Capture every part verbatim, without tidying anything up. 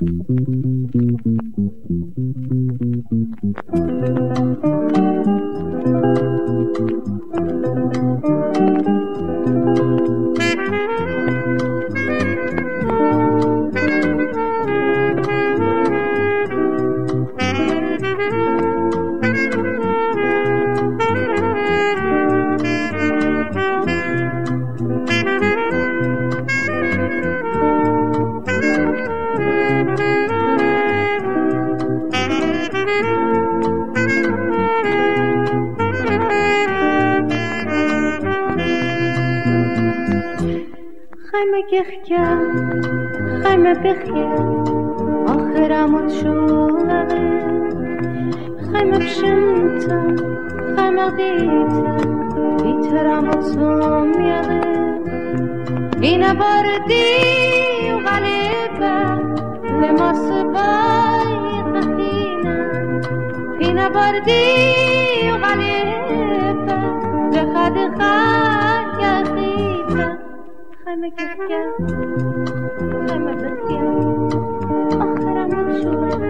خيمة بخير آخر عمود شولغي خيمة بشمتا خيمة غديتا بيتر عمود سوميغي إنا باردي وغالبة لما صباي خخينا إنا باردي وغالبة لخد خايا غيبة خيمة كفكة خيمة بخير آخر عمود شولغي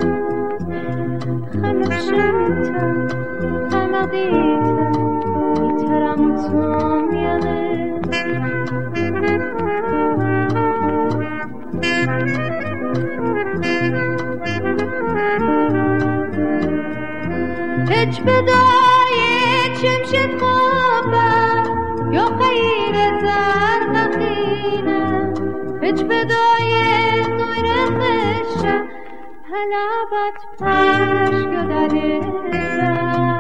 خيمة بشمتا خيمة غديتا بيتر عمود سوميغي هج بداية شمشة خوبة يو خير زرقخينة هج بداية نور خشة هلابت باش قدريزة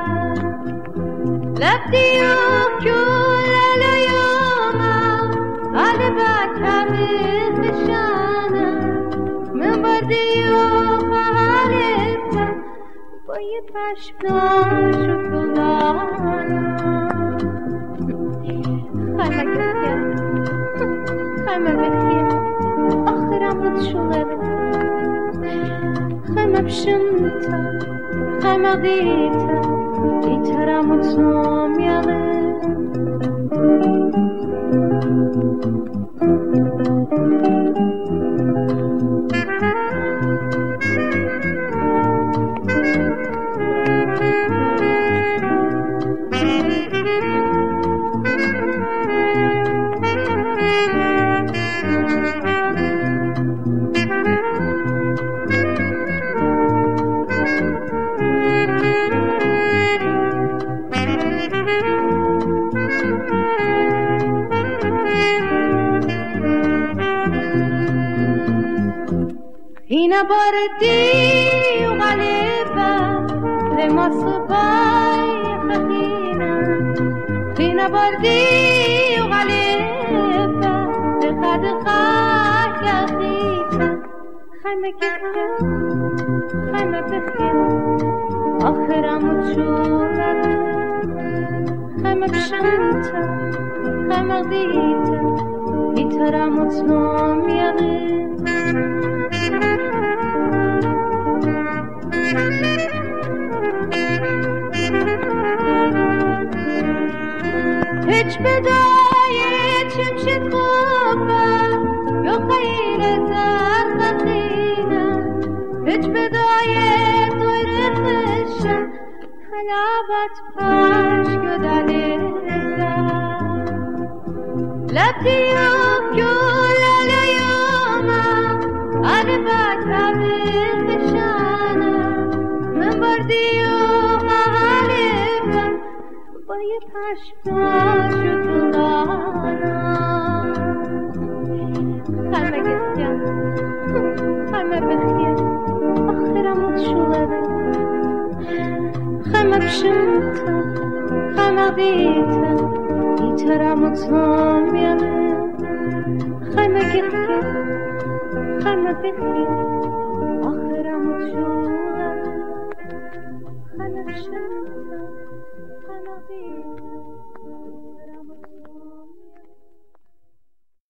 لبديوك كل اليوم قلبك حبيب بشانة من برديوك غالبة باید پشمناش و فلانا خیمه گفت خیمه بخیر آخرم بود شغله خیمه بشمتا خیمه غیتا ایترم و تومیاله إنا باردي وغالبة لما صباي خخينة إنا باردي وغالبة لخد خايا غيبة خيمة كفكة خيمة بخير آخر عمود شولغي خيمة بشمتا خيمة غديتا بيتر عمود سوميغي هج بداية شمشة خوبة يو خير زرقخينة هج بداية طير خشة هلابت باش قدريزة لبديوك كل اليوم قلبك حبيب بشانة من برديوك غالبة باید پشمناش و فلانا خیمه گفتم خیمه بخیر آخرم بود شولغی خیمه بشمتا خیمه غدیتا ایترم و تومیاله خیمه گفتم خیمه بخیر